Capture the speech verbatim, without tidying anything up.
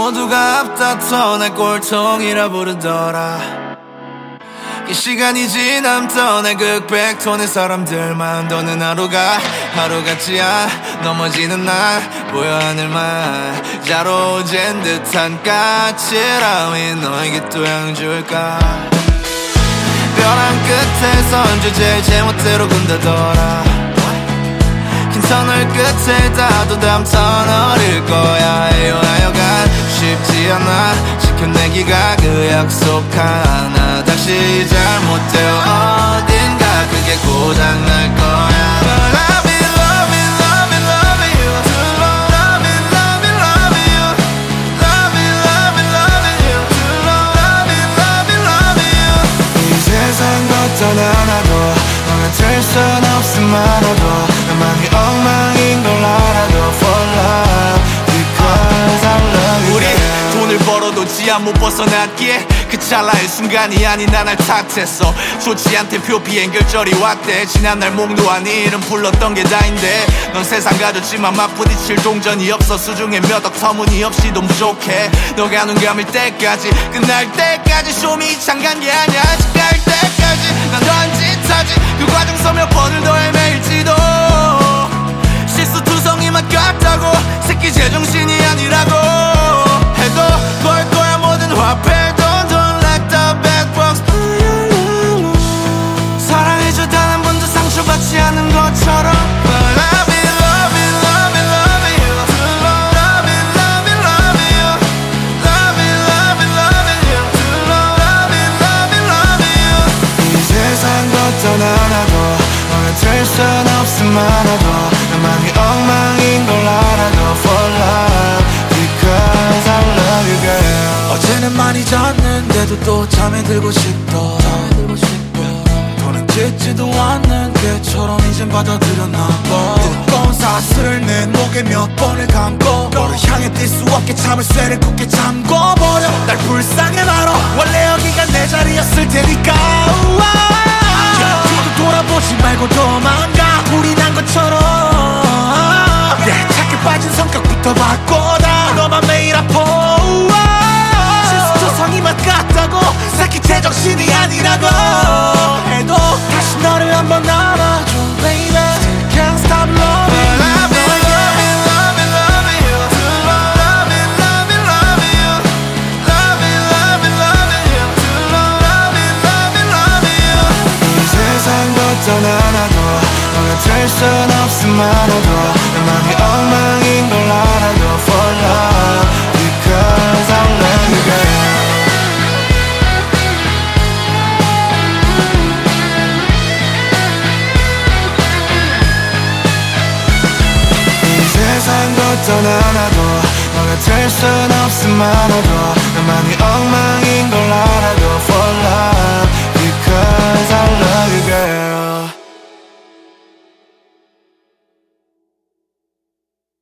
모두가 앞다퉈 날 꼴통이라 부르더라. 이 시간이 지남던 내 극백톤의 사람들만 도는 하루가 하루 같지야. 넘어지는 날 보여 하늘만 자로젠 듯한 까칠함이 너에게 또 향 줄까. 벼랑 끝에선 주제를 제멋대로 군다더라. 긴 터널 끝에 닿아도 다음 터널일 거야. 에요 하여간 쉽지 않아 지켜내기가 그 약속 하나. 다시 잘못되어 어딘가 그게 고장날 거야. But I've been loving, loving, loving you too long. Loving, loving, loving you. Loving, loving, loving you too long. Loving, loving, loving you. 이 세상 어떤 하나도 너가 될 순 없음만으로도 나만이 엉망인 걸 알아도 for love because I love you. 우리 돈을 벌어도 지하 못 벗어났기에 그 찰나의 순간이 아닌 나날 탓했어. 좋지 않대 표피 연결절이 왔대. 지난날 목놓아 네 이름 불렀던 게 다인데 넌 세상 가졌지만 맞부딪힐 동전이 없어. 수중에 몇 억 터무니없이도 부족해. 너가 눈 감을 때까지 끝날 때까지 쇼미 장간 게 아니야. 아직 갈 때까지 난 더한 짓 하지. 그 과정 서몇 번을 더 헤매일지도 실수투성이만 같다고 새끼 제정신이 아니라고 해도 걸 거야. 모든 화폐도 Don't let the bad box. 사랑해줘 단 한 번도 상처받지 않은 것처럼. But I've been loving, loving, loving you too long. Loving, loving, loving you. Loving, loving, loving you too long. Loving, loving, loving you. 이 세상 어떤 하나도 너가 될 순 없음만으로도 나만이 엉망인 걸 알아도 for love because I love you girl. 어제는 많이 잤는데도 또 잠이 들고 싶더라. 돈은 짓지도 않는 개처럼 이젠 받아들였나 봐. 뜨거운 사슬을 내 목에 몇 번을 감고 너를 향해 뛸 수 없게 참을쇠를 굳게 잠궈버려. 날 불쌍해 말어. 원래 여기가 내 자리였을 테니까. 뒤도 돌아보지 말고 도망가. 우리 난 것처럼 내 착해 빠진 성격부터 바꿔다. 너만 매일 아파. 실수투성이만 같다고 새끼 제정신이 아니라고 해도 다시 너를 한번 안아줘 baby. Can't stop loving you. I've been loving, loving, loving you too long. Loving, loving, loving you. Loving, loving, loving you too long. Loving, loving, loving you. 이 세상 어떤 하나도 너가 될 순 없음만으로도 나만이 엉망인 걸 알아도 for love because I love you girl. 이 세상 어떤 하나도 너가 될 순 없음만으로도 나만이